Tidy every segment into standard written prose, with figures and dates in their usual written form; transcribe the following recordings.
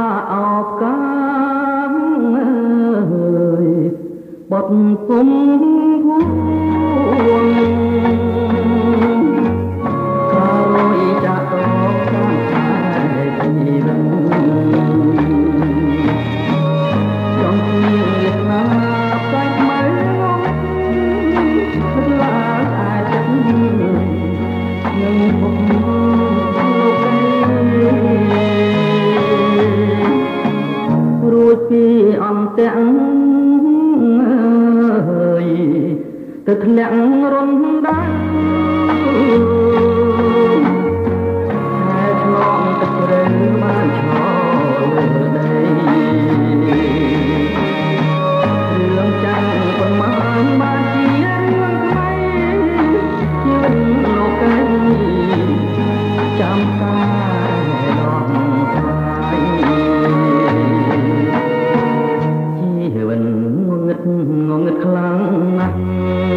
អោបកាមអើយបត់គុំភួងក៏រយចាក់រកតាមខ្សែជីវិតចង់មានវាសនាផ្សាច់មើលឡាអាចចិត្តនឹងពុករួចពីអន្ទាំងទៅធ្លាក់រំដៅតែឆ្លងទឹកជ្រៅបានឈរលើដីរឿងចាំងប៉ុន្មានបានជារឿងថ្មីជីវិតលោកីចាំតែដល់ថ្លៃជីវិតងងឹតខ្លាំងណាស់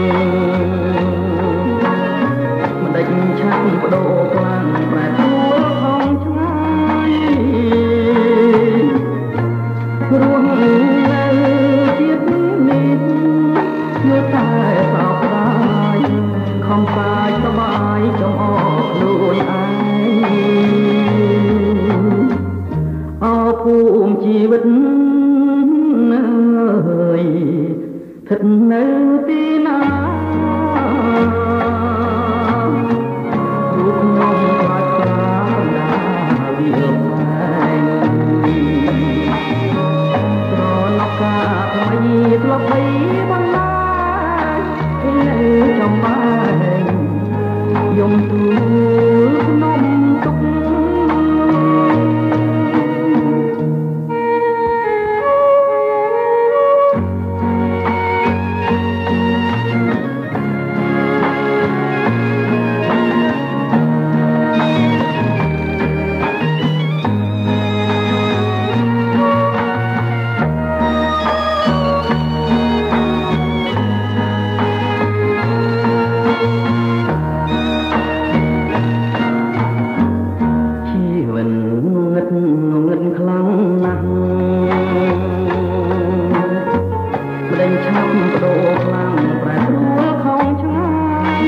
មិនដេចឆាប់បដូរខ្លាំងប្រែប្រួលផងឆ្ងាយរស់នៅជាតិនេះនៅតែសោកស្ដាយខំកាយសបាយចង់អស់ខ្លួនឯងអរភូមិជីវិតស្ថិតនៅទីណារូបខ្ញុំខ្លាចខ្លាបណ្ដាវាផ្លែងត្រណប់ការថ្មីធ្លាប់បីបណ្ដានៅចំបែងយំទូលក្នុងទុកខ្លាំងណាស់ម្ដេចឆាប់បដូរខ្លាំងប្រែប្រួលខំឆ្ងាយ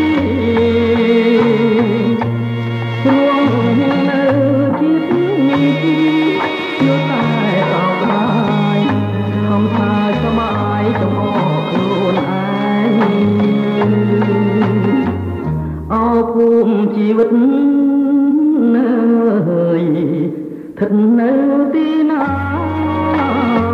ព្រោះនៅជាតិនេះយកតែសោកស្ដាយខំថាសបាយចង់អស់ខ្លួនឯងអរភូមិជីវិតនៅស្ថិតនៅទីណា